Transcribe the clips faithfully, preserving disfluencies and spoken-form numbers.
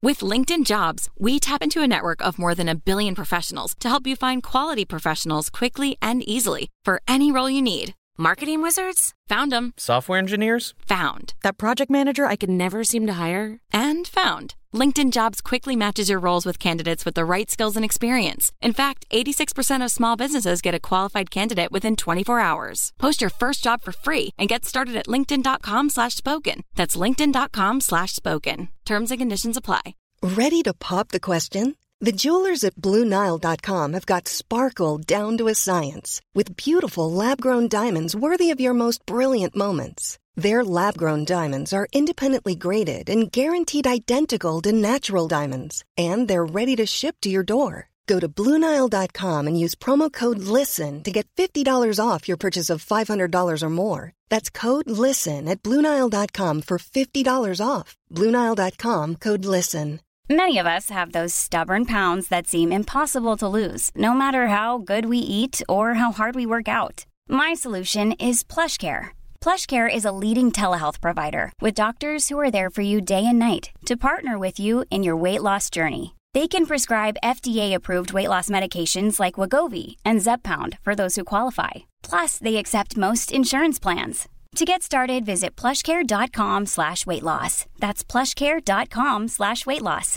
With LinkedIn Jobs, we tap into a network of more than a billion professionals to help you find quality professionals quickly and easily for any role you need. Marketing wizards? Found them. Software engineers? Found. That project manager I could never seem to hire? And found. LinkedIn Jobs quickly matches your roles with candidates with the right skills and experience. In fact, eighty-six percent of small businesses get a qualified candidate within twenty-four hours. Post your first job for free and get started at linkedin.com slash spoken. That's linkedin.com slash spoken. Terms and conditions apply. Ready to pop the question? The jewelers at Blue Nile dot com have got sparkle down to a science with beautiful lab-grown diamonds worthy of your most brilliant moments. Their lab-grown diamonds are independently graded and guaranteed identical to natural diamonds, and they're ready to ship to your door. Go to Blue Nile dot com and use promo code LISTEN to get fifty dollars off your purchase of five hundred dollars or more. That's code LISTEN at Blue Nile dot com for fifty dollars off. Blue Nile dot com, code LISTEN. Many of us have those stubborn pounds that seem impossible to lose, no matter how good we eat or how hard we work out. My solution is PlushCare. PlushCare is a leading telehealth provider with doctors who are there for you day and night to partner with you in your weight loss journey. They can prescribe F D A-approved weight loss medications like Wegovy and Zepbound for those who qualify. Plus, they accept most insurance plans. To get started, visit plushcare.com slash weight loss. That's plushcare.com slash weight loss.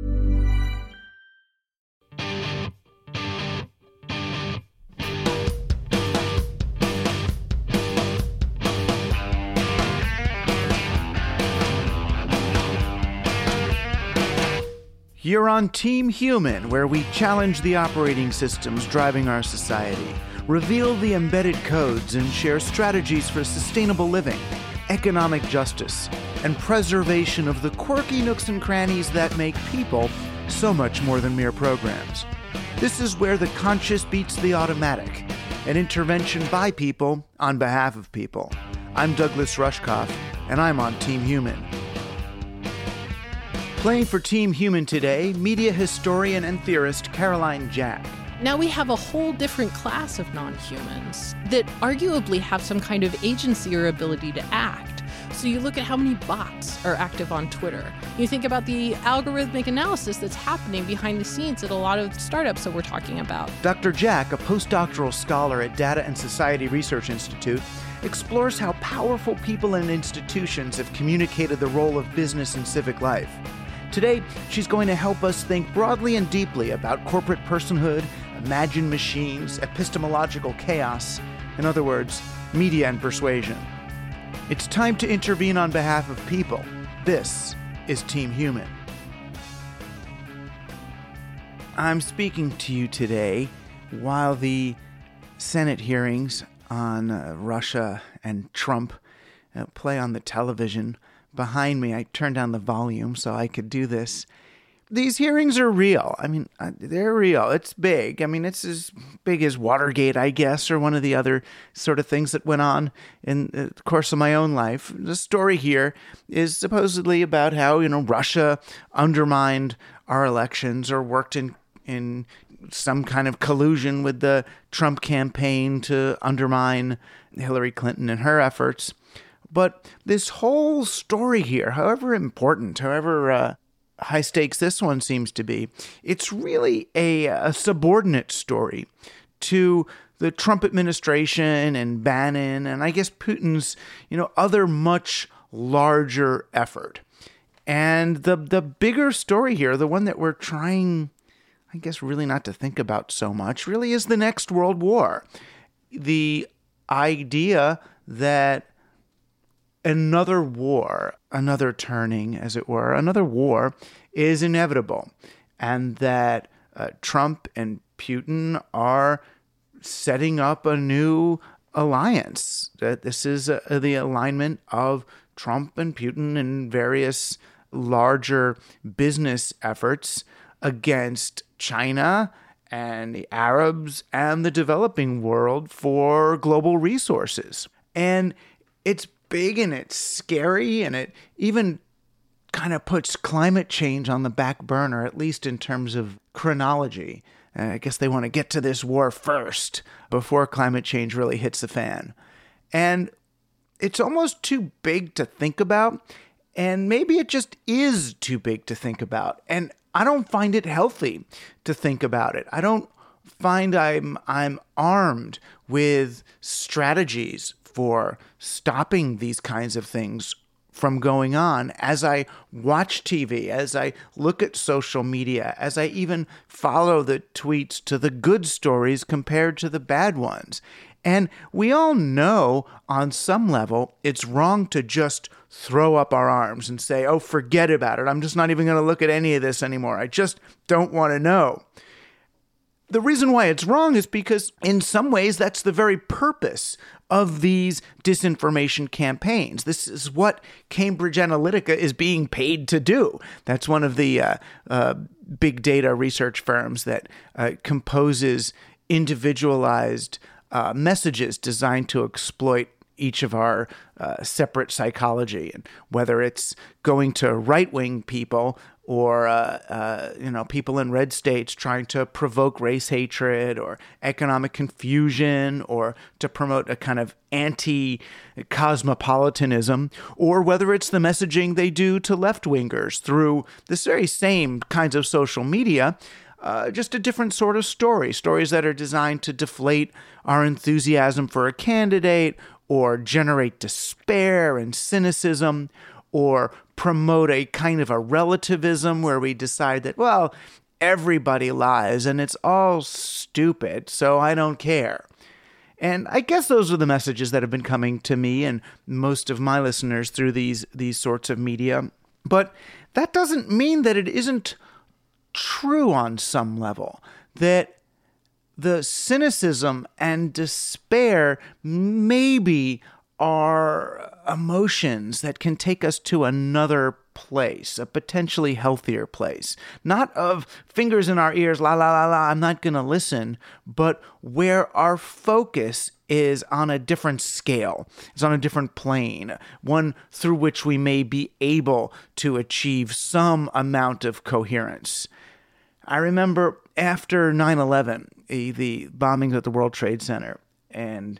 You're on Team Human, where we challenge the operating systems driving our society, reveal the embedded codes, and share strategies for sustainable living, economic justice, and preservation of the quirky nooks and crannies that make people so much more than mere programs. This is where the conscious beats the automatic, an intervention by people on behalf of people. I'm Douglas Rushkoff, and I'm on Team Human. Playing for Team Human today, media historian and theorist Caroline Jack. Now we have a whole different class of non-humans that arguably have some kind of agency or ability to act. So you look at how many bots are active on Twitter. You think about the algorithmic analysis that's happening behind the scenes at a lot of startups that we're talking about. Doctor Jack, a postdoctoral scholar at Data and Society Research Institute, explores how powerful people and institutions have communicated the role of business in civic life. Today, she's going to help us think broadly and deeply about corporate personhood, imagined machines, epistemological chaos, in other words, media and persuasion. It's time to intervene on behalf of people. This is Team Human. I'm speaking to you today while the Senate hearings on uh, Russia and Trump uh, play on the television. Behind me, I turned down the volume so I could do this. These hearings are real. I mean, they're real. It's big. I mean, it's as big as Watergate, I guess, or one of the other sort of things that went on in the course of my own life. The story here is supposedly about how, you know, Russia undermined our elections or worked in in some kind of collusion with the Trump campaign to undermine Hillary Clinton and her efforts. But this whole story here, however important, however uh, high stakes this one seems to be, it's really a, a subordinate story to the Trump administration and Bannon and I guess Putin's, you know, other much larger effort. And the the bigger story here, the one that we're trying, I guess, really not to think about so much, really is the next World War. The idea that another war, another turning, as it were, another war is inevitable, and that uh, Trump and Putin are setting up a new alliance. That this is uh, the alignment of Trump and Putin and various larger business efforts against China and the Arabs and the developing world for global resources. And it's big and it's scary, and it even kind of puts climate change on the back burner, at least in terms of chronology. And I guess they want to get to this war first before climate change really hits the fan. And it's almost too big to think about. And maybe it just is too big to think about. And I don't find it healthy to think about it. I don't find I'm I'm armed with strategies for stopping these kinds of things from going on as I watch T V, as I look at social media, as I even follow the tweets to the good stories compared to the bad ones. And we all know on some level it's wrong to just throw up our arms and say, oh, forget about it. I'm just not even going to look at any of this anymore. I just don't want to know. The reason why it's wrong is because in some ways that's the very purpose of these disinformation campaigns. This is what Cambridge Analytica is being paid to do. That's one of the uh, uh, big data research firms that uh, composes individualized uh, messages designed to exploit each of our uh, separate psychology. And whether it's going to right-wing people or, uh, uh, you know, people in red states trying to provoke race hatred or economic confusion or to promote a kind of anti-cosmopolitanism, or whether it's the messaging they do to left-wingers through this very same kinds of social media, uh, just a different sort of story, stories that are designed to deflate our enthusiasm for a candidate or generate despair and cynicism, or promote a kind of a relativism where we decide that, well, everybody lies and it's all stupid, so I don't care. And I guess those are the messages that have been coming to me and most of my listeners through these these sorts of media. But that doesn't mean that it isn't true on some level, that the cynicism and despair maybe are emotions that can take us to another place, a potentially healthier place. Not of fingers in our ears, la la la la, I'm not going to listen, but where our focus is on a different scale. It's on a different plane, one through which we may be able to achieve some amount of coherence. I remember after nine eleven, the bombings at the World Trade Center, and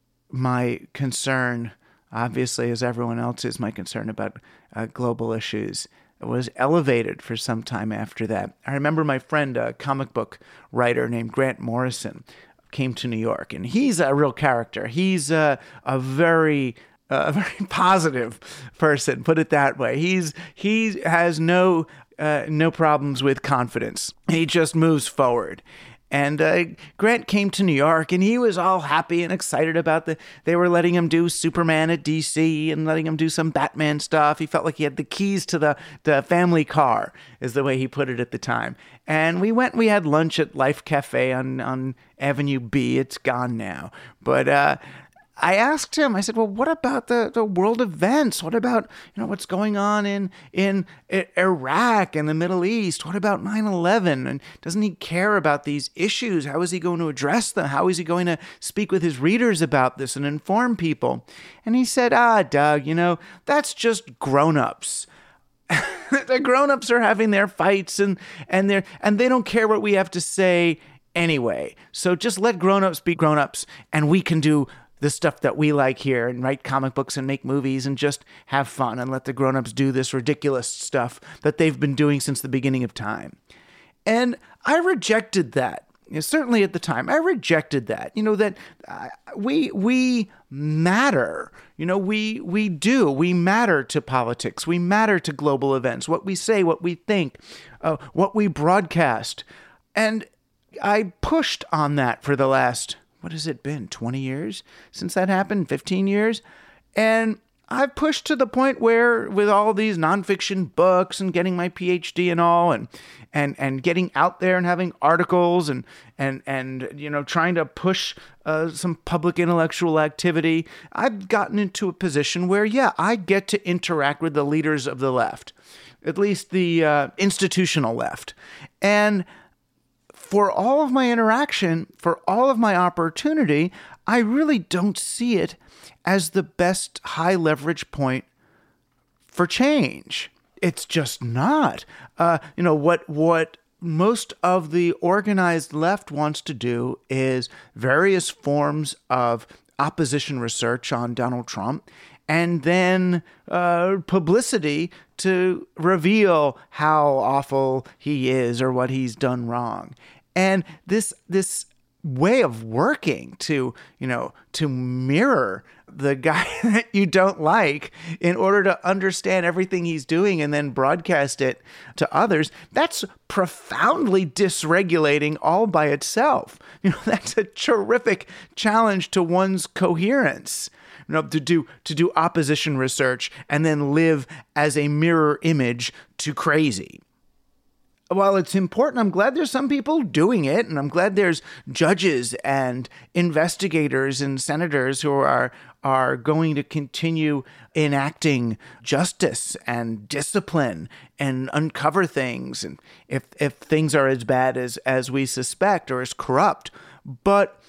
my concern, obviously, as everyone else's, my concern about uh, global issues was elevated for some time after that. I remember my friend, a comic book writer named Grant Morrison, came to New York, and he's a real character. He's a, a very a very positive person, put it that way. He's he has no uh, no problems with confidence. He just moves forward. And uh, Grant came to New York, and he was all happy and excited about the. They were letting him do Superman at D C and letting him do some Batman stuff. He felt like he had the keys to the, the family car, is the way he put it at the time. And we went. We had lunch at Life Cafe on on Avenue B. It's gone now, but. Uh, I asked him, I said, well, what about the, the world events? What about, you know, what's going on in, in Iraq and the Middle East? What about nine eleven? And doesn't he care about these issues? How is he going to address them? How is he going to speak with his readers about this and inform people? And he said, ah, Doug, you know, that's just grown-ups. The grown-ups are having their fights and, and, they're, and they don't care what we have to say anyway. So just let grown-ups be grown-ups, and we can do the stuff that we like here and write comic books and make movies and just have fun and let the grown-ups do this ridiculous stuff that they've been doing since the beginning of time. And I rejected that. You know, certainly at the time, I rejected that. You know, that uh, we we matter. You know, we we do. We matter to politics. We matter to global events. What we say, what we think, uh, what we broadcast. And I pushed on that for the last... What has it been, twenty years since that happened, fifteen years? And I've pushed to the point where with all these nonfiction books and getting my P H D and all and and and getting out there and having articles and and and you know trying to push uh, some public intellectual activity, I've gotten into a position where, yeah, I get to interact with the leaders of the left, at least the uh, institutional left. And for all of my interaction, for all of my opportunity, I really don't see it as the best high leverage point for change. It's just not. Uh, you know, what what most of the organized left wants to do is various forms of opposition research on Donald Trump and then uh, publicity to reveal how awful he is or what he's done wrong. And this this way of working to, you know, to mirror the guy that you don't like in order to understand everything he's doing and then broadcast it to others, that's profoundly dysregulating all by itself. You know, that's a terrific challenge to one's coherence. You know, to do to do opposition research and then live as a mirror image to crazy. While it's important, I'm glad there's some people doing it, and I'm glad there's judges and investigators and senators who are are going to continue enacting justice and discipline and uncover things, and if if things are as bad as as we suspect or as corrupt. But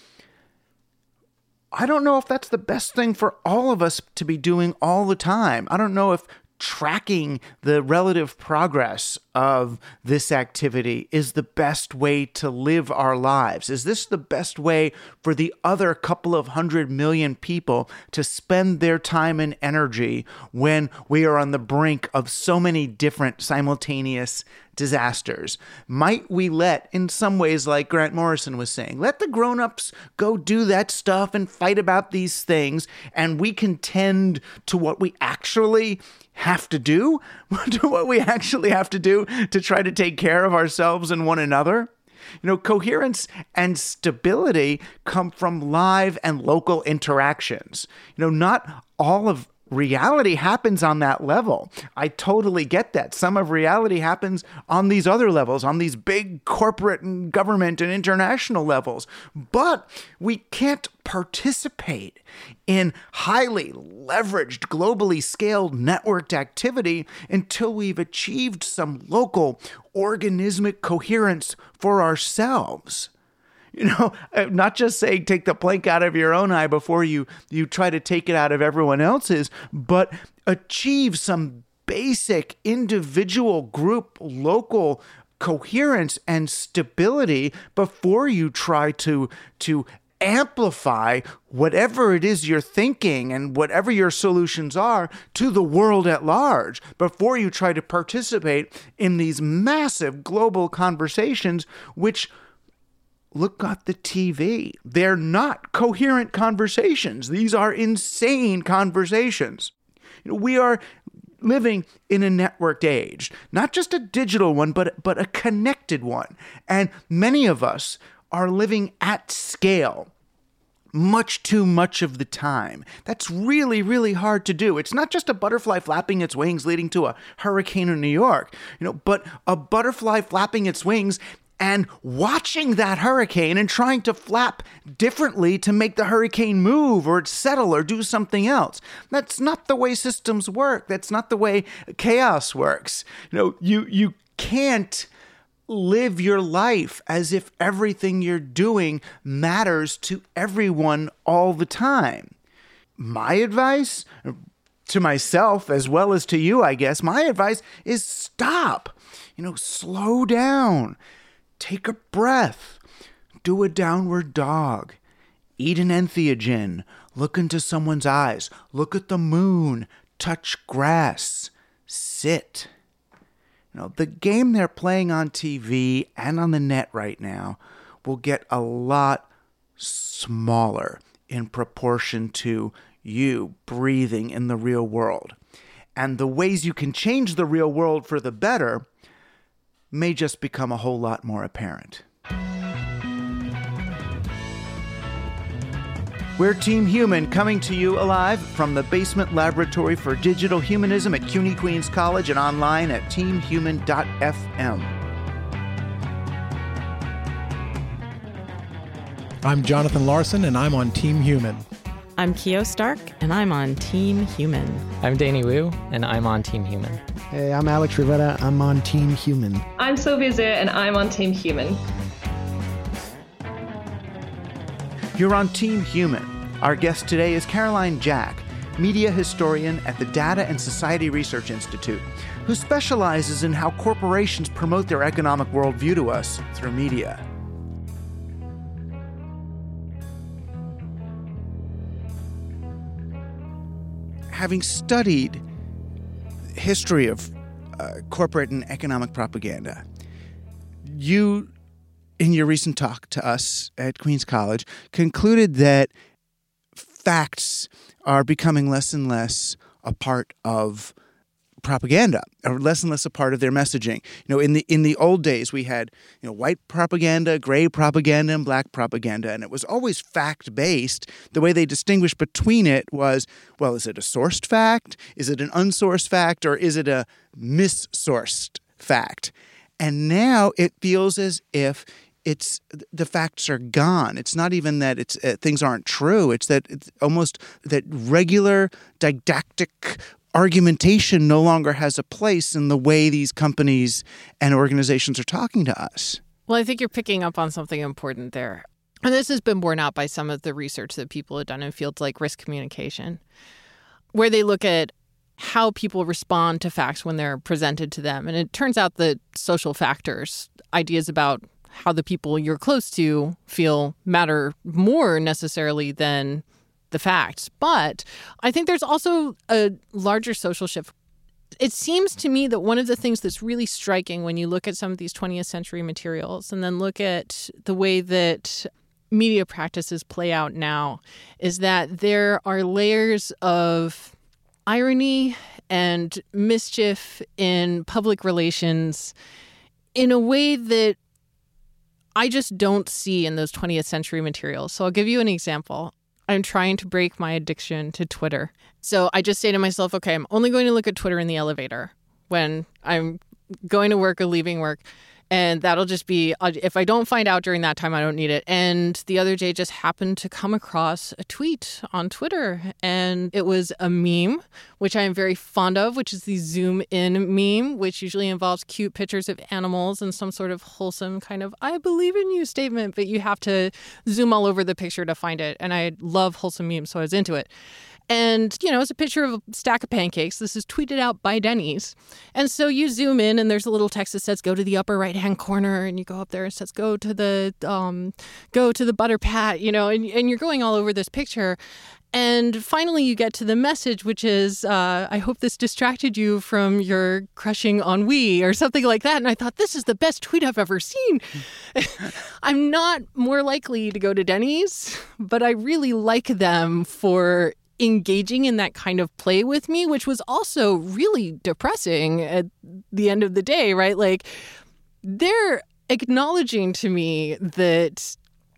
I don't know if that's the best thing for all of us to be doing all the time. I don't know if tracking the relative progress of this activity is the best way to live our lives. Is this the best way for the other couple of hundred million people to spend their time and energy when we are on the brink of so many different simultaneous disasters? Might we let, in some ways, like Grant Morrison was saying, let the grown-ups go do that stuff and fight about these things, and we can tend to what we actually have to do, to what we actually have to do to try to take care of ourselves and one another? You know, coherence and stability come from live and local interactions. You know, not all of reality happens on that level. I totally get that. Some of reality happens on these other levels, on these big corporate and government and international levels. But we can't participate in highly leveraged, globally scaled, networked activity until we've achieved some local organismic coherence for ourselves. You know, not just saying take the plank out of your own eye before you, you try to take it out of everyone else's, but achieve some basic individual, group, local coherence and stability before you try to, to amplify whatever it is you're thinking and whatever your solutions are to the world at large, before you try to participate in these massive global conversations, which look at the T V. They're not coherent conversations. These are insane conversations. You know, we are living in a networked age, not just a digital one, but, but a connected one. And many of us are living at scale much too much of the time. That's really, really hard to do. It's not just a butterfly flapping its wings leading to a hurricane in New York, you know, but a butterfly flapping its wings and watching that hurricane and trying to flap differently to make the hurricane move or settle or do something else. That's not the way systems work. That's not the way chaos works. You know, you you can't live your life as if everything you're doing matters to everyone all the time. My advice to myself, as well as to you, I guess, my advice is stop. You know, slow down. Take a breath. Do a downward dog. Eat an entheogen. Look into someone's eyes. Look at the moon. Touch grass. Sit. You know, the game they're playing on T V and on the net right now will get a lot smaller in proportion to you breathing in the real world. And the ways you can change the real world for the better may just become a whole lot more apparent. We're Team Human, coming to you alive from the Basement Laboratory for Digital Humanism at CUNY Queens College and online at team human dot f m. I'm Jonathan Larson, and I'm on Team Human. I'm Keo Stark, and I'm on Team Human. I'm Danny Wu, and I'm on Team Human. Hey, I'm Alex Rivera. I'm on Team Human. I'm Sylvia Zir, and I'm on Team Human. You're on Team Human. Our guest today is Caroline Jack, media historian at the Data and Society Research Institute, who specializes in how corporations promote their economic worldview to us through media. having studied history of uh, corporate and economic propaganda, you, in your recent talk to us at Queens College, concluded that facts are becoming less and less a part of propaganda, or less and less a part of their messaging. You know, in the in the old days, we had, you know, white propaganda, gray propaganda, and black propaganda, and it was always fact-based. The way they distinguished between it was, well, is it a sourced fact? Is it an unsourced fact? Or is it a missourced fact? And now it feels as if it's the facts are gone. It's not even that it's uh, things aren't true. It's that it's almost that regular didactic argumentation no longer has a place in the way these companies and organizations are talking to us. Well, I think you're picking up on something important there. And this has been borne out by some of the research that people have done in fields like risk communication, where they look at how people respond to facts when they're presented to them. And it turns out that social factors, ideas about how the people you're close to feel, matter more necessarily than the facts. But I think there's also a larger social shift. It seems to me that one of the things that's really striking when you look at some of these twentieth century materials and then look at the way that media practices play out now is that there are layers of irony and mischief in public relations in a way that I just don't see in those twentieth century materials. So I'll give you an example. I'm trying to break my addiction to Twitter. So I just say to myself, okay, I'm only going to look at Twitter in the elevator when I'm going to work or leaving work. And that'll just be, if I don't find out during that time, I don't need it. And the other day just happened to come across a tweet on Twitter. And it was a meme, which I am very fond of, which is the zoom in meme, which usually involves cute pictures of animals and some sort of wholesome kind of, I believe in you statement. But you have to zoom all over the picture to find it. And I love wholesome memes, so I was into it. And, you know, it's a picture of a stack of pancakes. This is tweeted out by Denny's. And so you zoom in and there's a little text that says, go to the upper right-hand corner. And you go up there and it says, go to the um, go to the butter pat, you know, and, and you're going all over this picture. And finally, you get to the message, which is, uh, I hope this distracted you from your crushing ennui or something like that. And I thought, this is the best tweet I've ever seen. I'm not more likely to go to Denny's, but I really like them for engaging in that kind of play with me, which was also really depressing at the end of the day, right? Like, they're acknowledging to me that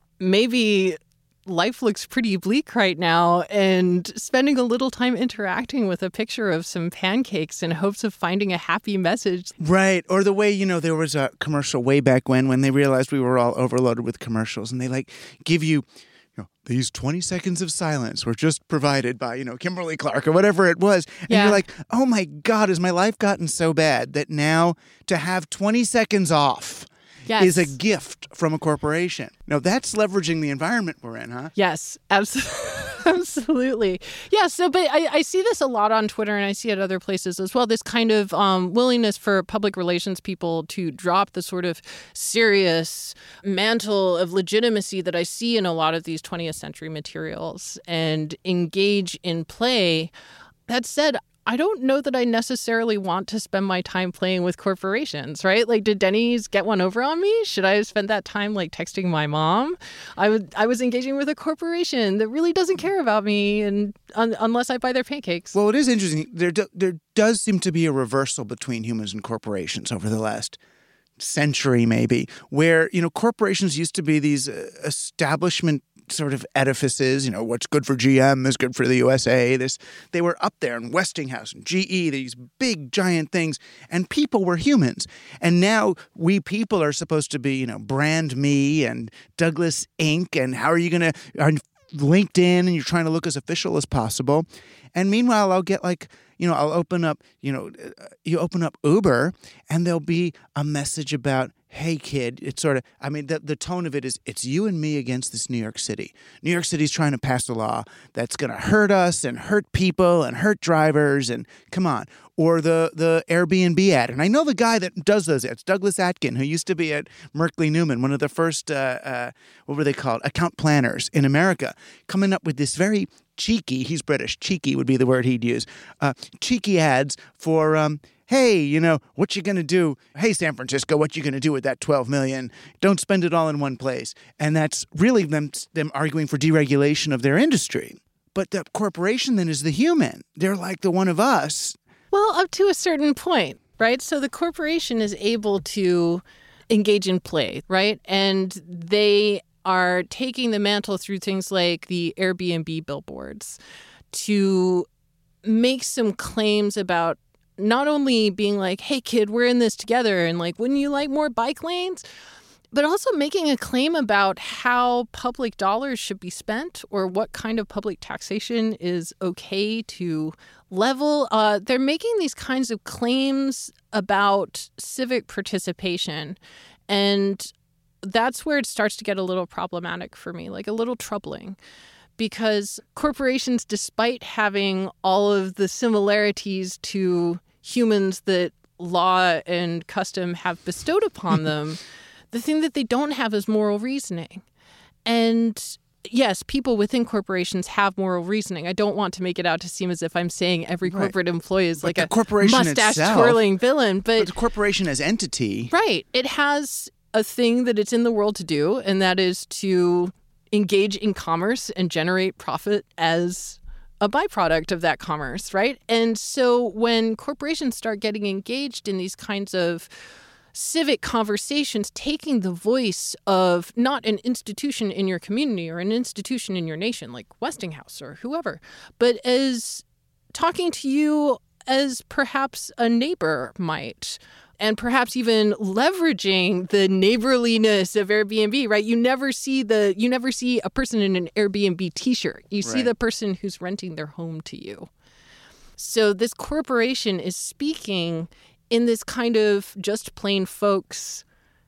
maybe life looks pretty bleak right now and spending a little time interacting with a picture of some pancakes in hopes of finding a happy message. Right. Or the way, you know, there was a commercial way back when, when they realized we were all overloaded with commercials and they like give you, you know, these twenty seconds of silence were just provided by, you know, Kimberly Clark or whatever it was. And yeah. You're like, oh my God, has my life gotten so bad that now to have twenty seconds off yes. is a gift from a corporation? Now, that's leveraging the environment we're in, huh? Yes, absolutely. Absolutely. Yeah, so, but I, I see this a lot on Twitter and I see it other places as well, this kind of um, willingness for public relations people to drop the sort of serious mantle of legitimacy that I see in a lot of these twentieth century materials and engage in play. That said, I don't know that I necessarily want to spend my time playing with corporations, right? Like, did Denny's get one over on me? Should I have spent that time, like, texting my mom? I would. I was engaging with a corporation that really doesn't care about me and un, unless I buy their pancakes. Well, it is interesting. There, do, there does seem to be a reversal between humans and corporations over the last century, maybe, where, you know, corporations used to be these uh, establishment sort of edifices, you know, what's good for G M is good for the U S A. This, they were up there in Westinghouse and G E, these big giant things, and people were humans. And now we people are supposed to be, you know, brand me and Douglas Incorporated. And how are you going to, on LinkedIn, and you're trying to look as official as possible. And meanwhile, I'll get like, you know, I'll open up, you know, you open up Uber and there'll be a message about, hey, kid, it's sort of, I mean, the, the tone of it is, it's you and me against this New York City. New York City's trying to pass a law that's going to hurt us and hurt people and hurt drivers. And come on. or the, the Airbnb ad. And I know the guy that does those ads, Douglas Atkin, who used to be at Merkley Newman, one of the first, uh, uh, what were they called, account planners in America, coming up with this very cheeky, he's British, cheeky would be the word he'd use, uh, cheeky ads for, um, hey, you know, what you going to do? Hey, San Francisco, what you going to do with that twelve million dollars? Don't spend it all in one place. And that's really them, them arguing for deregulation of their industry. But the corporation then is the human. They're like the one of us. Well, up to a certain point, right? So the corporation is able to engage in play, right? And they are taking the mantle through things like the Airbnb billboards to make some claims about not only being like, hey, kid, we're in this together, and like, wouldn't you like more bike lanes? But also making a claim about how public dollars should be spent or what kind of public taxation is okay to level. Uh, they're making these kinds of claims about civic participation. And that's where it starts to get a little problematic for me, like a little troubling. Because corporations, despite having all of the similarities to humans that law and custom have bestowed upon them, the thing that they don't have is moral reasoning. And yes, people within corporations have moral reasoning. I don't want to make it out to seem as if I'm saying every Right. corporate employee is But like the a mustache-twirling villain. But, but the corporation as entity. Right. It has a thing that it's in the world to do, and that is to engage in commerce and generate profit as a byproduct of that commerce, right? And so when corporations start getting engaged in these kinds of civic conversations, taking the voice of not an institution in your community or an institution in your nation, like Westinghouse or whoever, but as talking to you as perhaps a neighbor might, and perhaps even leveraging the neighborliness of Airbnb, right? You never see the you never see a person in an Airbnb t-shirt. You see Right. the person who's renting their home to you. So this corporation is speaking in this kind of just plain folks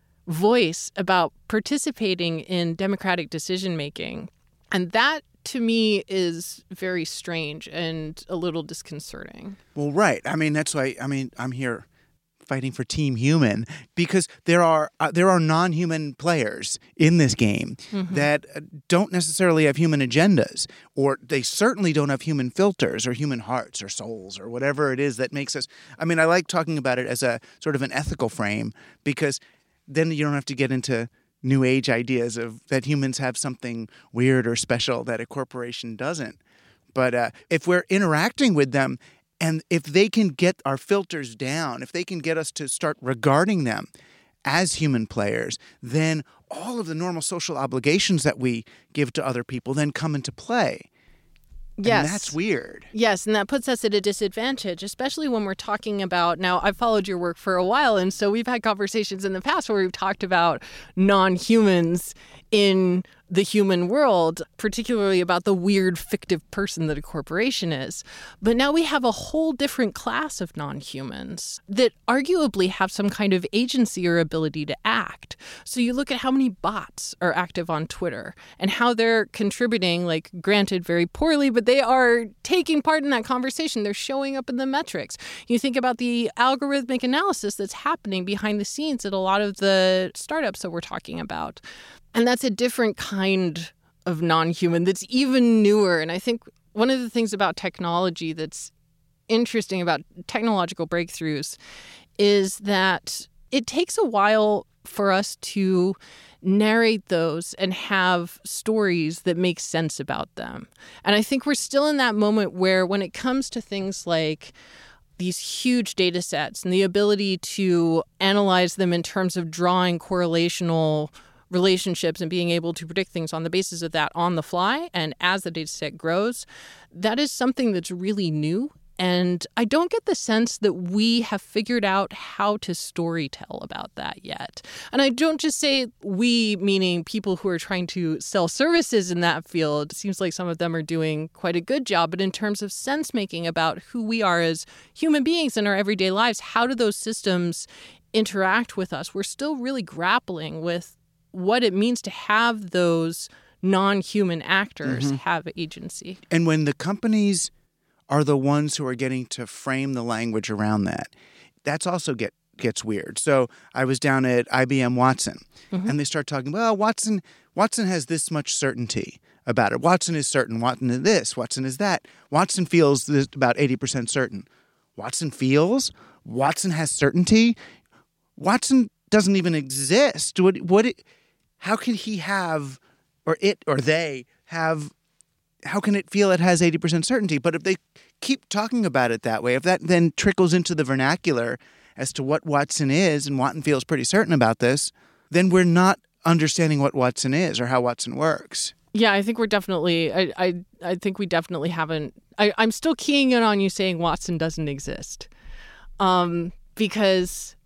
voice about participating in democratic decision making. And that to me is very strange and a little disconcerting. Well, right. I mean, that's why, I mean, I'm here fighting for Team Human because there are uh, there are non-human players in this game mm-hmm. that don't necessarily have human agendas, or they certainly don't have human filters or human hearts or souls or whatever it is that makes us. I mean, I like talking about it as a sort of an ethical frame because then you don't have to get into new age ideas of that humans have something weird or special that a corporation doesn't. But uh, if we're interacting with them, and if they can get our filters down, if they can get us to start regarding them as human players, then all of the normal social obligations that we give to other people then come into play. Yes. And that's weird. Yes, and that puts us at a disadvantage, especially when we're talking about, now I've followed your work for a while, and so we've had conversations in the past where we've talked about non-humans in the human world, particularly about the weird fictive person that a corporation is. But now we have a whole different class of non-humans that arguably have some kind of agency or ability to act. So you look at how many bots are active on Twitter and how they're contributing, like granted very poorly, but they are taking part in that conversation. They're showing up in the metrics. You think about the algorithmic analysis that's happening behind the scenes at a lot of the startups that we're talking about. And that's a different kind of non-human that's even newer. And I think one of the things about technology that's interesting about technological breakthroughs is that it takes a while for us to narrate those and have stories that make sense about them. And I think we're still in that moment where when it comes to things like these huge data sets and the ability to analyze them in terms of drawing correlational relationships and being able to predict things on the basis of that on the fly, and as the data set grows, that is something that's really new. And I don't get the sense that we have figured out how to storytell about that yet. And I don't just say we, meaning people who are trying to sell services in that field. It seems like some of them are doing quite a good job. But in terms of sense making about who we are as human beings in our everyday lives, how do those systems interact with us? We're still really grappling with what it means to have those non-human actors mm-hmm. have agency. And when the companies are the ones who are getting to frame the language around that. That's also get gets weird. So I was down at I B M Watson, mm-hmm. and they start talking, well, Watson Watson has this much certainty about it. Watson is certain. Watson is this. Watson is that. Watson feels this about eighty percent certain. Watson feels? Watson has certainty? Watson doesn't even exist. What? What? It, how can he have, or it, or they have, how can it feel it has eighty percent certainty? But if they keep talking about it that way, if that then trickles into the vernacular as to what Watson is, and Watson feels pretty certain about this, then we're not understanding what Watson is or how Watson works. Yeah, I think we're definitely, I I, I think we definitely haven't, I, I'm still keying in on you saying Watson doesn't exist. Um, because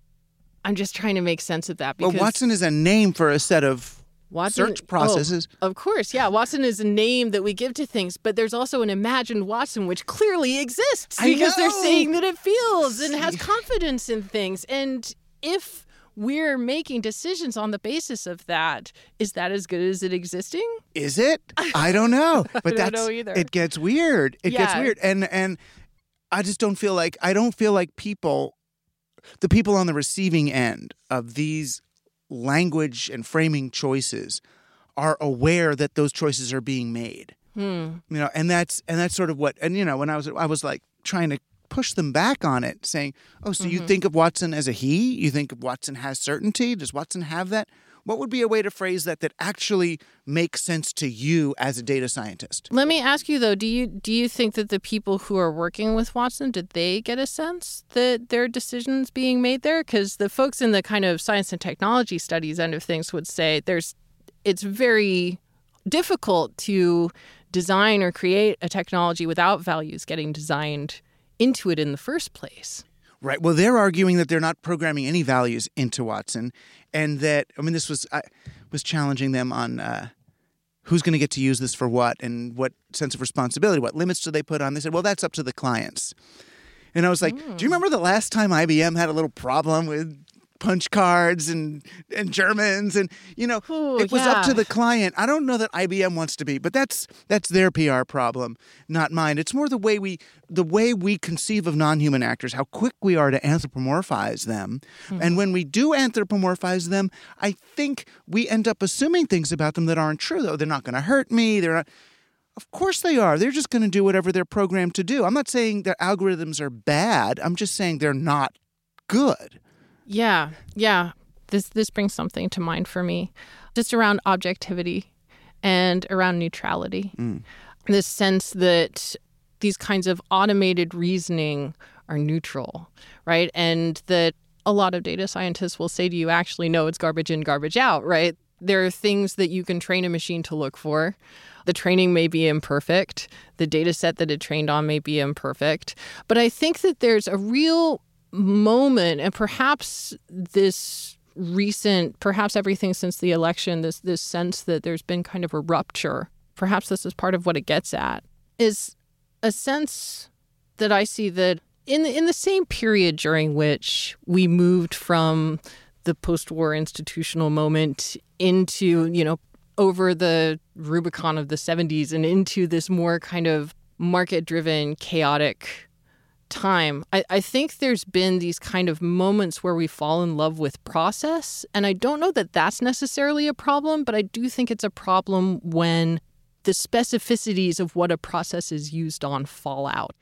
I'm just trying to make sense of that. Because well, Watson is a name for a set of Watson, search processes. Oh, of course, yeah. Watson is a name that we give to things, but there's also an imagined Watson which clearly exists because they're saying that it feels and has confidence in things. And if we're making decisions on the basis of that, is that as good as it existing? Is it? I don't know. But I don't that's know either. It gets weird. It yeah. gets weird. And and I just don't feel like I don't feel like people the people on the receiving end of these language and framing choices are aware that those choices are being made. Hmm. You know, and that's and that's sort of what and you know, when I was I was like trying to push them back on it, saying, "Oh, so mm-hmm. you think of Watson as a he? You think of Watson has certainty? Does Watson have that?" What would be a way to phrase that that actually makes sense to you as a data scientist? Let me ask you, though, do you do you think that the people who are working with Watson, did they get a sense that there are decisions being made there? Because the folks in the kind of science and technology studies end of things would say there's it's very difficult to design or create a technology without values getting designed into it in the first place. Right. Well, they're arguing that they're not programming any values into Watson, and that I mean, this was I was challenging them on uh, who's going to get to use this for what, and what sense of responsibility, what limits do they put on. They said, well, that's up to the clients. And I was like, mm. do you remember the last time I B M had a little problem with punch cards and and Germans, and you know, Ooh, it was yeah. up to the client. I don't know that I B M wants to be, but that's that's their P R problem, not mine. It's more the way we the way we conceive of non-human actors, how quick we are to anthropomorphize them. Mm-hmm. And when we do anthropomorphize them, I think we end up assuming things about them that aren't true. Though they're not going to hurt me. They're not. Of course they are. They're just going to do whatever they're programmed to do. I'm not saying their algorithms are bad. I'm just saying they're not good. Yeah, yeah. This this brings something to mind for me, just around objectivity and around neutrality. Mm. This sense that these kinds of automated reasoning are neutral, right? And that a lot of data scientists will say to you, actually, no, it's garbage in, garbage out, right? There are things that you can train a machine to look for. The training may be imperfect. The data set that it trained on may be imperfect. But I think that there's a real moment, and perhaps this recent, perhaps everything since the election, this this sense that there's been kind of a rupture, perhaps this is part of what it gets at, is a sense that I see that in the, in the same period during which we moved from the post-war institutional moment into, you know, over the Rubicon of the seventies and into this more kind of market-driven, chaotic time, I, I think there's been these kind of moments where we fall in love with process. And I don't know that that's necessarily a problem, but I do think it's a problem when the specificities of what a process is used on fall out.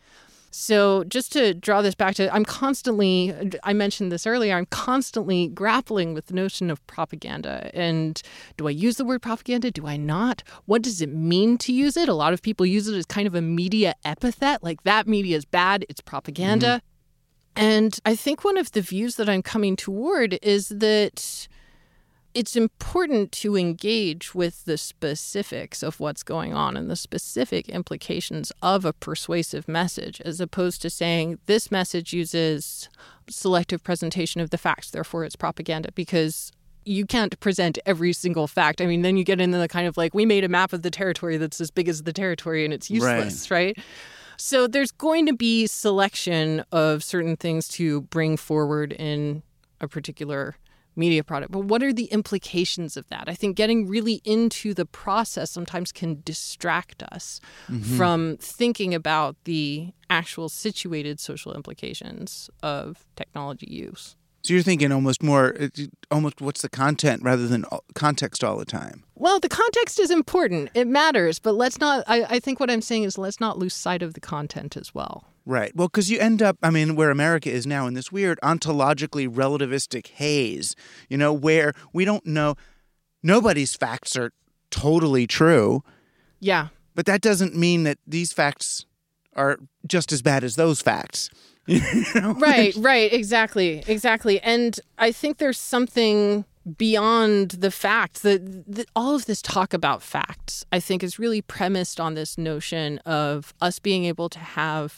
So just to draw this back to, I'm constantly, I mentioned this earlier, I'm constantly grappling with the notion of propaganda. And do I use the word propaganda? Do I not? What does it mean to use it? A lot of people use it as kind of a media epithet, like that media is bad, it's propaganda. Mm-hmm. And I think one of the views that I'm coming toward is that it's important to engage with the specifics of what's going on and the specific implications of a persuasive message, as opposed to saying this message uses selective presentation of the facts, therefore it's propaganda, because you can't present every single fact. I mean, then you get into the kind of like, we made a map of the territory that's as big as the territory and it's useless, right? right? So there's going to be selection of certain things to bring forward in a particular media product, but what are the implications of that? I think getting really into the process sometimes can distract us mm-hmm. from thinking about the actual situated social implications of technology use. So you're thinking almost more, almost what's the content rather than context all the time? Well, the context is important. It matters. But let's not, I, I think what I'm saying is let's not lose sight of the content as well. Right. Well, because you end up, I mean, where America is now in this weird ontologically relativistic haze, you know, where we don't know, nobody's facts are totally true. Yeah. But that doesn't mean that these facts are just as bad as those facts. You know? Right, right, exactly, exactly. And I think there's something beyond the fact that, that all of this talk about facts, I think, is really premised on this notion of us being able to have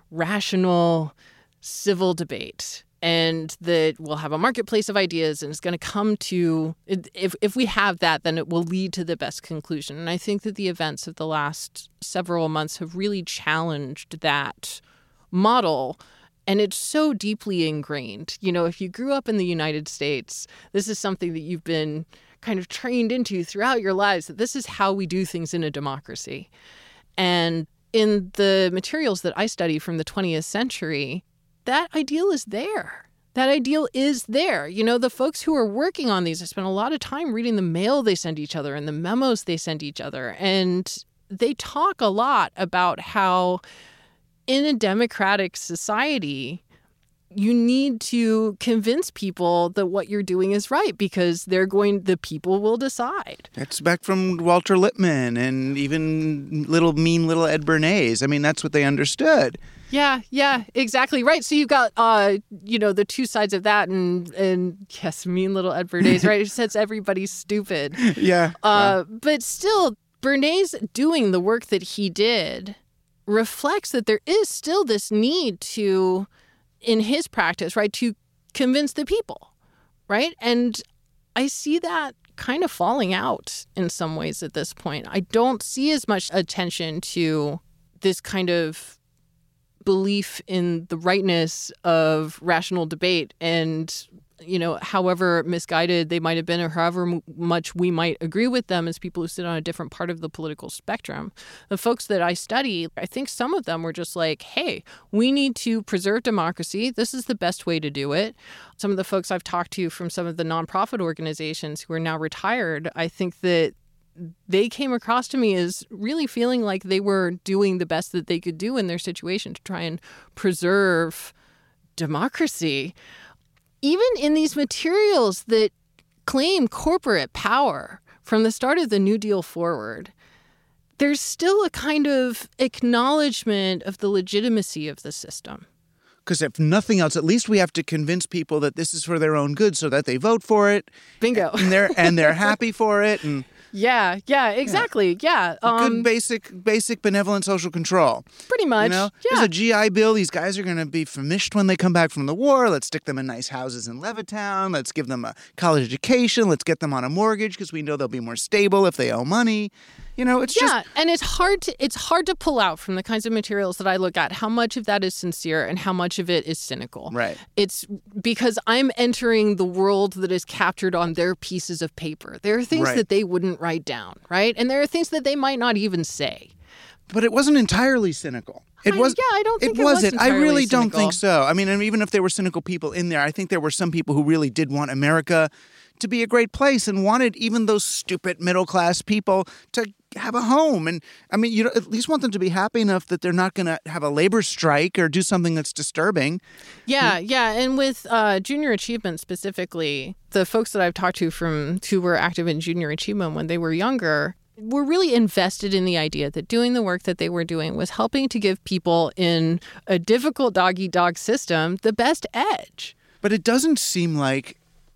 rational civil debate, and that we'll have a marketplace of ideas and it's going to come to, if if we have that, then it will lead to the best conclusion. And I think that the events of the last several months have really challenged that model. And it's so deeply ingrained. You know, if you grew up in the United States, this is something that you've been kind of trained into throughout your lives, that this is how we do things in a democracy. And in the materials that I study from the twentieth century, that ideal is there. That ideal is there. You know, the folks who are working on these have spent a lot of time reading the mail they send each other and the memos they send each other. And they talk a lot about how in a democratic society, you need to convince people that what you're doing is right because they're going, the people will decide. That's back from Walter Lippmann and even little mean little Ed Bernays. I mean, that's what they understood. Yeah, yeah, exactly right. So you've got, uh, you know, the two sides of that, and and yes, mean little Ed Bernays, right? It says everybody's stupid. Yeah. Uh, yeah. But still, Bernays doing the work that he did reflects that there is still this need to, in his practice, right, to convince the people, right? And I see that kind of falling out in some ways at this point. I don't see as much attention to this kind of belief in the rightness of rational debate and, you know, however misguided they might have been or however m- much we might agree with them as people who sit on a different part of the political spectrum. The folks that I study, I think some of them were just like, hey, we need to preserve democracy. This is the best way to do it. Some of the folks I've talked to from some of the nonprofit organizations who are now retired, I think that they came across to me as really feeling like they were doing the best that they could do in their situation to try and preserve democracy. Even in these materials that claim corporate power from the start of the New Deal forward, there's still a kind of acknowledgement of the legitimacy of the system. Because if nothing else, at least we have to convince people that this is for their own good so that they vote for it. Bingo. And they're, and they're happy for it. And Yeah, yeah, exactly. Yeah. yeah. Um, Good basic basic benevolent social control. Pretty much. You know, yeah. There's a G I Bill. These guys are going to be famished when they come back from the war. Let's stick them in nice houses in Levittown. Let's give them a college education. Let's get them on a mortgage because we know they'll be more stable if they owe money. You know, it's yeah, just... Yeah, and it's hard to it's hard to pull out from the kinds of materials that I look at how much of that is sincere and how much of it is cynical. Right. It's because I'm entering the world that is captured on their pieces of paper. There are things right. that they wouldn't write down, right? And there are things that they might not even say. But it wasn't entirely cynical. It was. I, yeah, I don't think it, it wasn't. was I really cynical. don't think so. I mean, and even if there were cynical people in there, I think there were some people who really did want America to be a great place and wanted even those stupid middle-class people to have a home. And, I mean, you at least want them to be happy enough that they're not going to have a labor strike or do something that's disturbing. Yeah, yeah. And with uh, junior achievement specifically, the folks that I've talked to from who were active in junior achievement when they were younger were really invested in the idea that doing the work that they were doing was helping to give people in a difficult dog-eat-dog system the best edge. But it doesn't seem like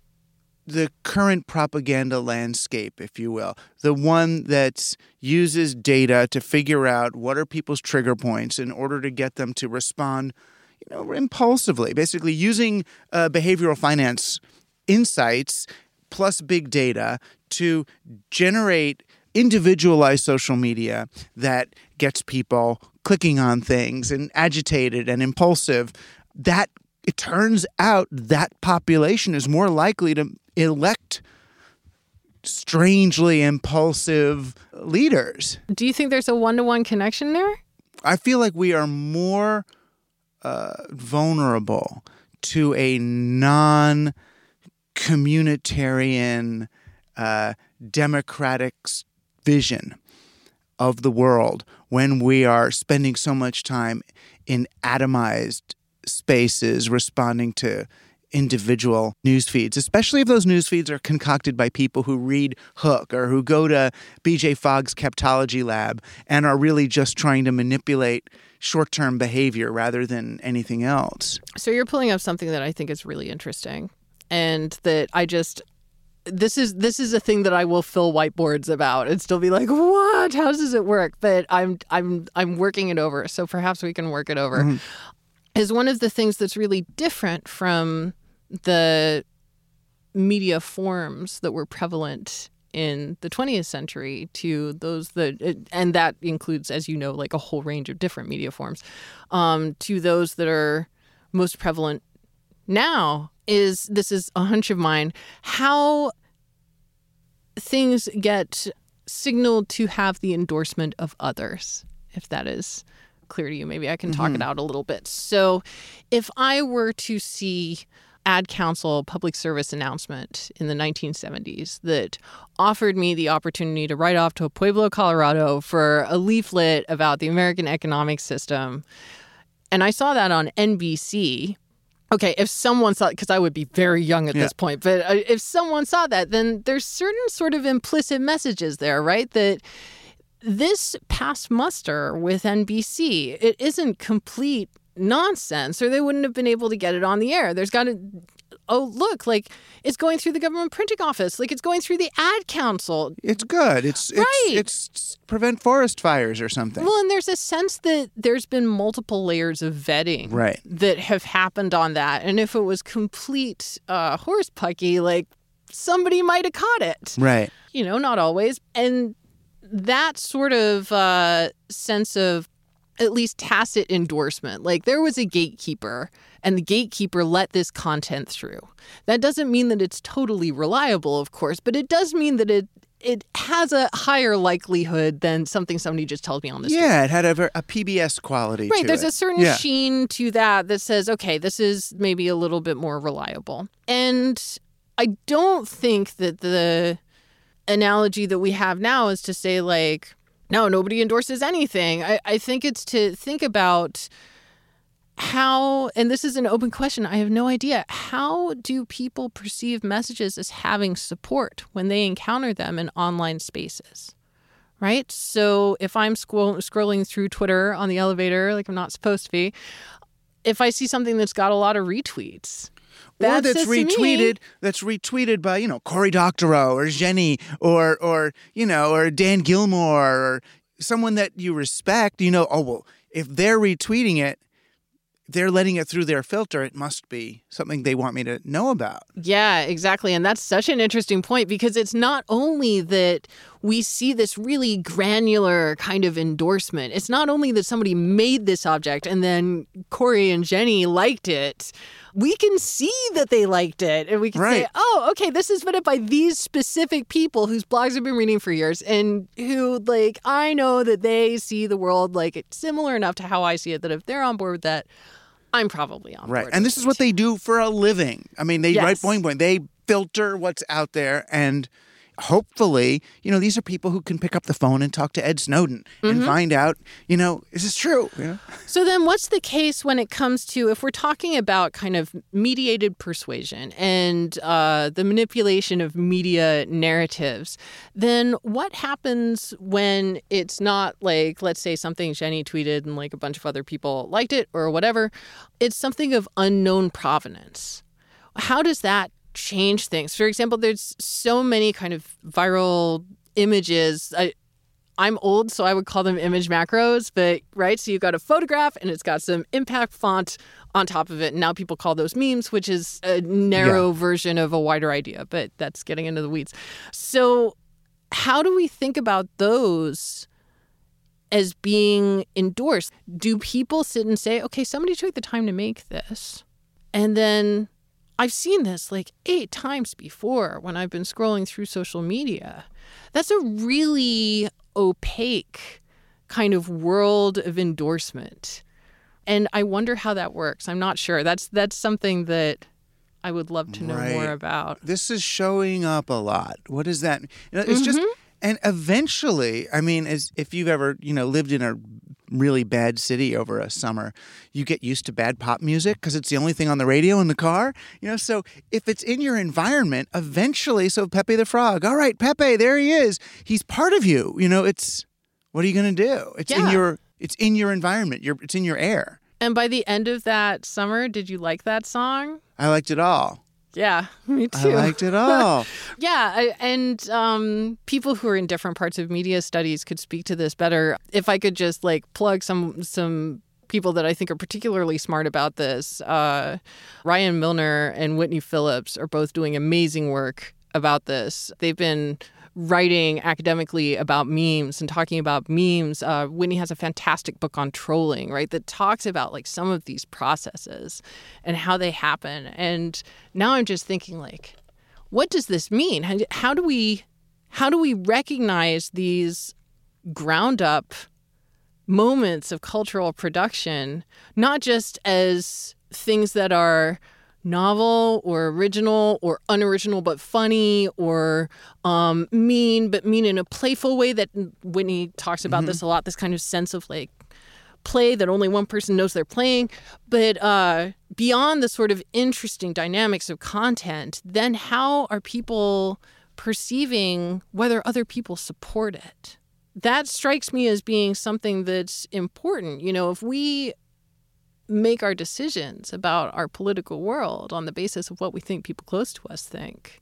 the current propaganda landscape, if you will, the one that uses data to figure out what are people's trigger points in order to get them to respond, you know, impulsively, basically using uh, behavioral finance insights plus big data to generate individualized social media that gets people clicking on things and agitated and impulsive. That it turns out that population is more likely to elect strangely impulsive leaders. Do you think there's a one-to-one connection there? I feel like we are more uh, vulnerable to a non-communitarian, uh, democratic vision of the world when we are spending so much time in atomized spaces responding to individual news feeds, especially if those news feeds are concocted by people who read Hook or who go to B J Fogg's Keptology lab and are really just trying to manipulate short-term behavior rather than anything else. So you're pulling up something that I think is really interesting, and that I just this is this is a thing that I will fill whiteboards about and still be like, what? How does it work? But I'm I'm I'm working it over, so perhaps we can work it over. Mm-hmm. Is one of the things that's really different from the media forms that were prevalent in the twentieth century to those that, and that includes, as you know, like a whole range of different media forms, um, to those that are most prevalent now, is, this is a hunch of mine, how things get signaled to have the endorsement of others, if that is clear to you. Maybe I can talk mm-hmm. it out a little bit. So if I were to see Ad Council public service announcement in the nineteen seventies that offered me the opportunity to write off to Pueblo, Colorado for a leaflet about the American economic system, and I saw that on N B C, okay, if someone saw it, because I would be very young at yeah. this point, but if someone saw that, then there's certain sort of implicit messages there, right? That this passed muster with N B C. It isn't complete nonsense, or they wouldn't have been able to get it on the air. There's got to, oh, look, like it's going through the government printing office, like it's going through the Ad Council. It's good. It's right. It's, it's prevent forest fires or something. Well, and there's a sense that there's been multiple layers of vetting right. that have happened on that. And if it was complete uh, horse pucky, like somebody might have caught it. Right. You know, not always. And that sort of uh, sense of at least tacit endorsement, like there was a gatekeeper and the gatekeeper let this content through. That doesn't mean that it's totally reliable, of course, but it does mean that it it has a higher likelihood than something somebody just tells me on the street. Yeah, it had a, a P B S quality right, to there's it. a certain yeah. sheen to that that says, okay, this is maybe a little bit more reliable. And I don't think that the analogy that we have now is to say, like, no, nobody endorses anything. I, I think it's to think about how, and this is an open question, I have no idea, how do people perceive messages as having support when they encounter them in online spaces, right? So if I'm scroll- scrolling through Twitter on the elevator, like I'm not supposed to be, if I see something that's got a lot of retweets, or that's retweeted, that's retweeted by, you know, Cory Doctorow or Jenny or, or, you know, or Dan Gilmore or someone that you respect, you know, oh, well, if they're retweeting it, they're letting it through their filter, it must be something they want me to know about. Yeah, exactly. And that's such an interesting point, because it's not only that we see this really granular kind of endorsement. It's not only that somebody made this object and then Cory and Jenny liked it. We can see that they liked it. And we can right. say, oh, okay, this is vetted by these specific people whose blogs I've been reading for years and who, like, I know that they see the world like it's similar enough to how I see it that if they're on board with that, I'm probably on right. board. And this is what they do for a living. I mean, they yes. write point point. They filter what's out there, and hopefully, you know, these are people who can pick up the phone and talk to Ed Snowden mm-hmm. and find out, you know, is this true? You know? So then what's the case when it comes to, if we're talking about kind of mediated persuasion and uh, the manipulation of media narratives, then what happens when it's not like, let's say something Jenny tweeted and like a bunch of other people liked it or whatever, it's something of unknown provenance. How does that change things? For example, there's so many kind of viral images. I, I'm old, so I would call them image macros, but right? So you've got a photograph and it's got some impact font on top of it. And now people call those memes, which is a narrow yeah. version of a wider idea, but that's getting into the weeds. So how do we think about those as being endorsed? Do people sit and say, okay, somebody took the time to make this, And then I've seen this like eight times before when I've been scrolling through social media. That's a really opaque kind of world of endorsement. And I wonder how that works. I'm not sure. That's that's something that I would love to know right. more about. This is showing up a lot. What is that? You know, it's mm-hmm. just, and eventually, I mean, as if you've ever, you know, lived in a really bad city over a summer, you get used to bad pop music because it's the only thing on the radio in the car. You know, so if it's in your environment, eventually, so Pepe the Frog, all right, Pepe, there he is. He's part of you. You know, it's, what are you going to do? It's yeah. in your, it's in your environment. You're, it's in your air. And by the end of that summer, did you like that song? I liked it all. Yeah, me too. I liked it all. yeah, I, and um, people who are in different parts of media studies could speak to this better. If I could just like plug some some people that I think are particularly smart about this, uh, Ryan Milner and Whitney Phillips are both doing amazing work about this. They've been writing academically about memes and talking about memes. Uh, Whitney has a fantastic book on trolling, right, that talks about like some of these processes and how they happen. And now I'm just thinking, like, what does this mean? How, how do we how do we recognize these ground up moments of cultural production, not just as things that are novel or original or unoriginal but funny or um, mean but mean in a playful way that Whitney talks about mm-hmm. this a lot, this kind of sense of like play that only one person knows they're playing. But uh, beyond the sort of interesting dynamics of content, then how are people perceiving whether other people support it? That strikes me as being something that's important. You know, if we make our decisions about our political world on the basis of what we think people close to us think,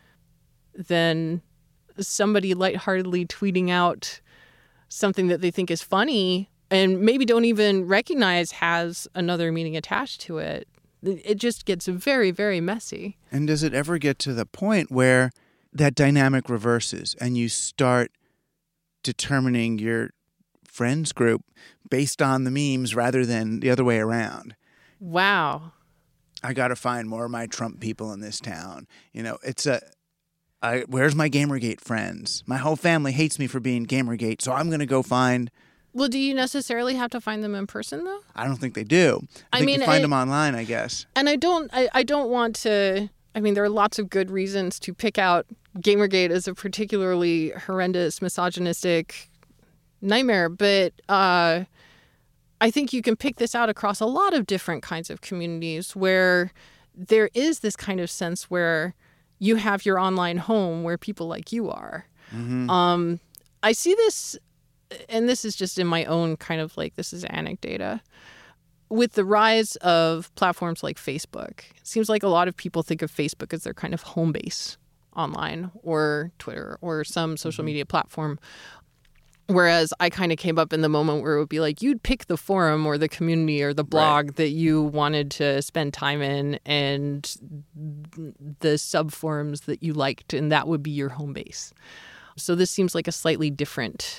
then somebody lightheartedly tweeting out something that they think is funny and maybe don't even recognize has another meaning attached to it, it just gets very, very messy. And does it ever get to the point where that dynamic reverses and you start determining your friends group based on the memes rather than the other way around? Wow. I got to find more of my Trump people in this town. You know, it's a, I, where's my Gamergate friends? My whole family hates me for being Gamergate, so I'm going to go find. Well, do you necessarily have to find them in person, though? I don't think they do. I, I think mean, you find I, them online, I guess. And I don't, I, I don't want to, I mean, there are lots of good reasons to pick out Gamergate as a particularly horrendous, misogynistic nightmare, but uh, I think you can pick this out across a lot of different kinds of communities where there is this kind of sense where you have your online home where people like you are. Mm-hmm. Um, I see this, and this is just in my own kind of like, this is anecdata, with the rise of platforms like Facebook. It seems like a lot of people think of Facebook as their kind of home base online, or Twitter or some social mm-hmm. media platform. Whereas I kind of came up in the moment where it would be like you'd pick the forum or the community or the blog right. that you wanted to spend time in and the sub-forums that you liked, and that would be your home base. So this seems like a slightly different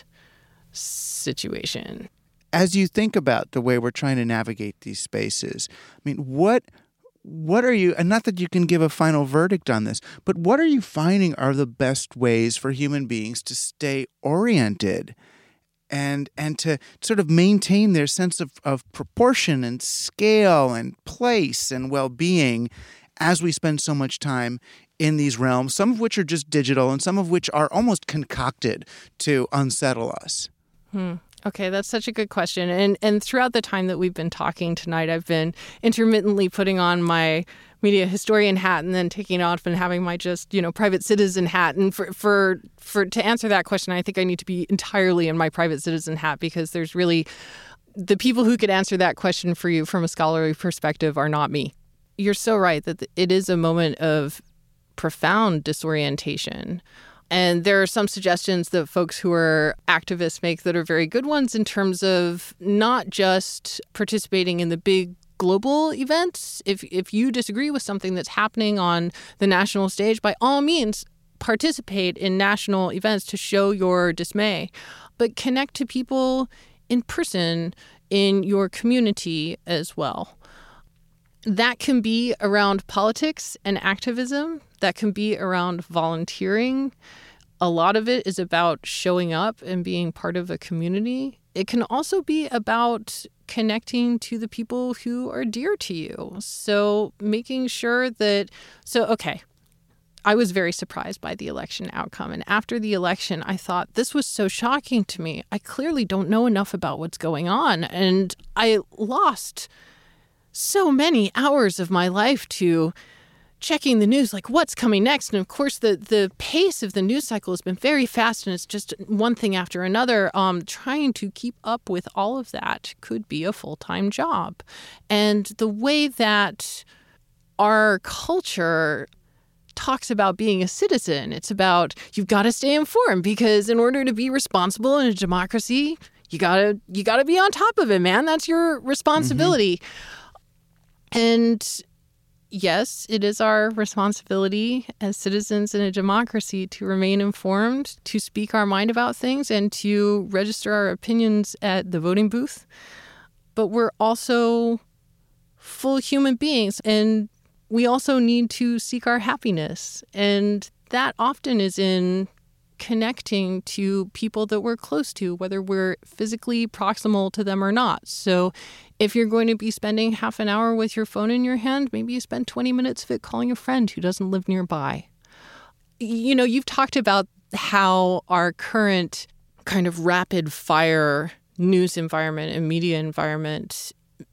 situation. As you think about the way we're trying to navigate these spaces, I mean, what... What are you, and not that you can give a final verdict on this, but what are you finding are the best ways for human beings to stay oriented and and to sort of maintain their sense of, of proportion and scale and place and well-being as we spend so much time in these realms, some of which are just digital and some of which are almost concocted to unsettle us? Hmm. Okay, that's such a good question. And and throughout the time that we've been talking tonight, I've been intermittently putting on my media historian hat and then taking it off and having my just, you know, private citizen hat. And for, for, for to answer that question, I think I need to be entirely in my private citizen hat, because there's really the people who could answer that question for you from a scholarly perspective are not me. You're so right that it is a moment of profound disorientation. And there are some suggestions that folks who are activists make that are very good ones in terms of not just participating in the big global events. If if you disagree with something that's happening on the national stage, by all means, participate in national events to show your dismay. But connect to people in person in your community as well. that can be around politics and activism. That can be around volunteering. A lot of it is about showing up and being part of a community. It can also be about connecting to the people who are dear to you. So making sure that, so, okay, I was very surprised by the election outcome. And after the election, I thought, this was so shocking to me. I clearly don't know enough about what's going on. And I lost so many hours of my life to checking the news, like what's coming next. And of course, the the pace of the news cycle has been very fast, and it's just one thing after another. Um, trying to keep up with all of that could be a full-time job. And the way that our culture talks about being a citizen, it's about you've got to stay informed, because in order to be responsible in a democracy, you gotta you gotta be on top of it, man. That's your responsibility. Mm-hmm. And yes, it is our responsibility as citizens in a democracy to remain informed, to speak our mind about things, and to register our opinions at the voting booth. But we're also full human beings, and we also need to seek our happiness. And that often is in connecting to people that we're close to, whether we're physically proximal to them or not. So if you're going to be spending half an hour with your phone in your hand, maybe you spend twenty minutes of it calling a friend who doesn't live nearby. You know, you've talked about how our current kind of rapid fire news environment and media environment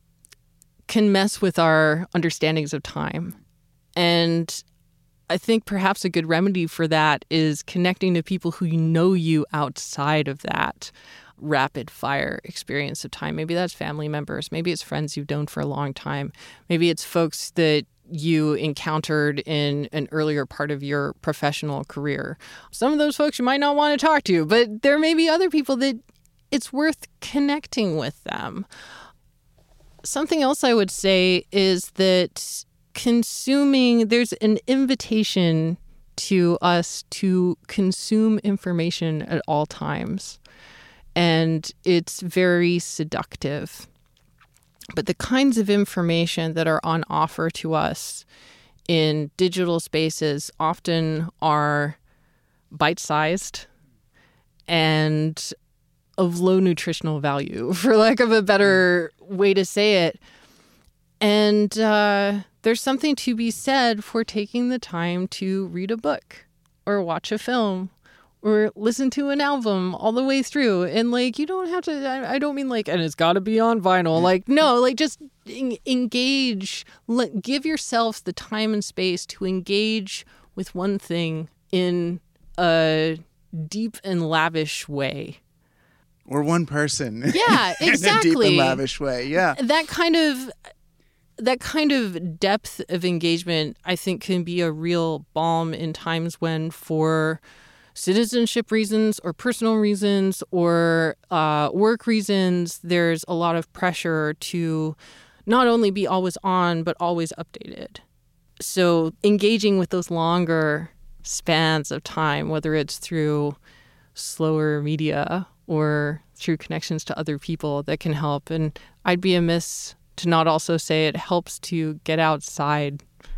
can mess with our understandings of time. And I think perhaps a good remedy for that is connecting to people who know you outside of that rapid fire experience of time. Maybe that's family members. Maybe it's friends you've known for a long time. Maybe it's folks that you encountered in an earlier part of your professional career. Some of those folks you might not want to talk to, but there may be other people that it's worth connecting with them. Something else I would say is that consuming, there's an invitation to us to consume information at all times. And it's very seductive. But the kinds of information that are on offer to us in digital spaces often are bite-sized and of low nutritional value, for lack of a better way to say it. And uh, there's something to be said for taking the time to read a book or watch a film or listen to an album all the way through. And like, you don't have to, I, I don't mean like, and it's got to be on vinyl. Like, no, like just en- engage, let, give yourself the time and space to engage with one thing in a deep and lavish way. Or one person. Yeah, exactly. In a deep and lavish way, yeah. That kind of that kind of depth of engagement, I think, can be a real balm in times when, for citizenship reasons or personal reasons or uh, work reasons, there's a lot of pressure to not only be always on, but always updated. So engaging with those longer spans of time, whether it's through slower media or through connections to other people, that can help. And I'd be amiss to not also say it helps to get outside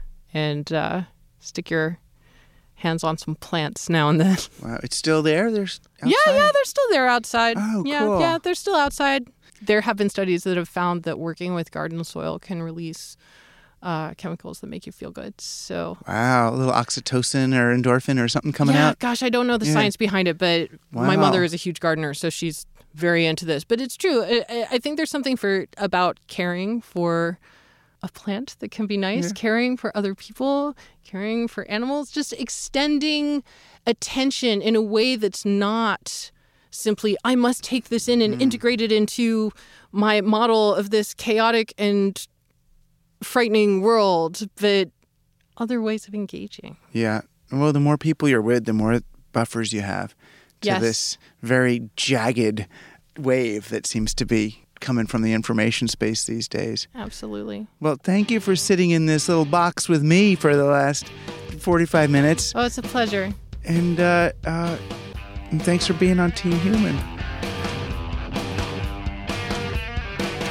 and uh, stick your hands on some plants now and then. Wow, it's still there? There's outside? Yeah, yeah, they're still there outside. Oh, yeah, cool. Yeah, they're still outside. There have been studies that have found that working with garden soil can release uh, chemicals that make you feel good. So wow, a little oxytocin or endorphin or something coming yeah, out? Gosh, I don't know the yeah. science behind it, but wow. my mother is a huge gardener, so she's very into this. But it's true. I, I think there's something for about caring for a plant that can be nice, yeah. caring for other people, caring for animals, just extending attention in a way that's not simply, I must take this in and mm. integrate it into my model of this chaotic and frightening world, but other ways of engaging. Yeah. Well, the more people you're with, the more buffers you have to yes. this very jagged wave that seems to be coming from the information space these days. Absolutely. Well, thank you for sitting in this little box with me for the last forty-five minutes. Oh, it's a pleasure. And, uh, uh, and thanks for being on Team Human.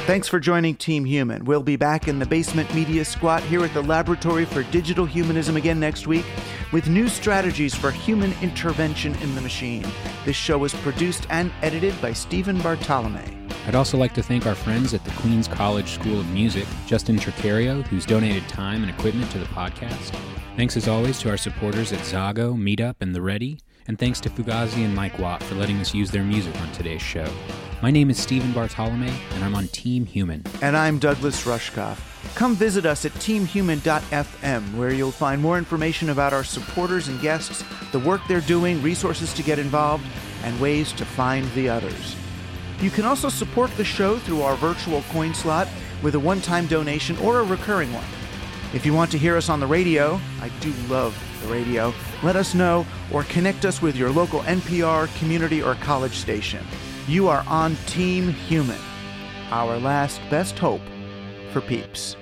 Thanks for joining Team Human. We'll be back in the basement media squat here at the Laboratory for Digital Humanism again next week with new strategies for human intervention in the machine. This show was produced and edited by Stephen Bartolome. I'd also like to thank our friends at the Queens College School of Music, Justin Tricario, who's donated time and equipment to the podcast. Thanks as always to our supporters at Zago, Meetup, and The Ready. And thanks to Fugazi and Mike Watt for letting us use their music on today's show. My name is Stephen Bartolome, and I'm on Team Human. And I'm Douglas Rushkoff. Come visit us at team human dot f m, where you'll find more information about our supporters and guests, the work they're doing, resources to get involved, and ways to find the others. You can also support the show through our virtual coin slot with a one-time donation or a recurring one. If you want to hear us on the radio, I do love the radio, let us know or connect us with your local N P R, community, or college station. You are on Team Human, our last best hope for peeps.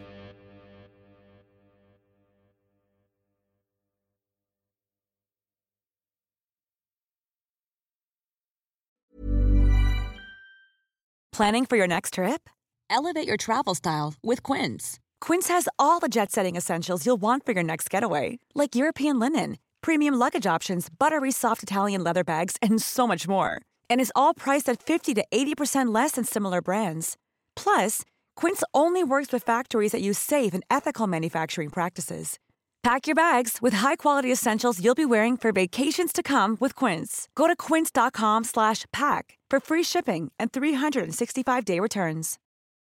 Planning for your next trip? Elevate your travel style with Quince. Quince has all the jet-setting essentials you'll want for your next getaway, like European linen, premium luggage options, buttery soft Italian leather bags, and so much more. And is all priced at fifty to eighty percent less than similar brands. Plus, Quince only works with factories that use safe and ethical manufacturing practices. Pack your bags with high-quality essentials you'll be wearing for vacations to come with Quince. Go to quince dot com slash pack for free shipping and three sixty-five day returns.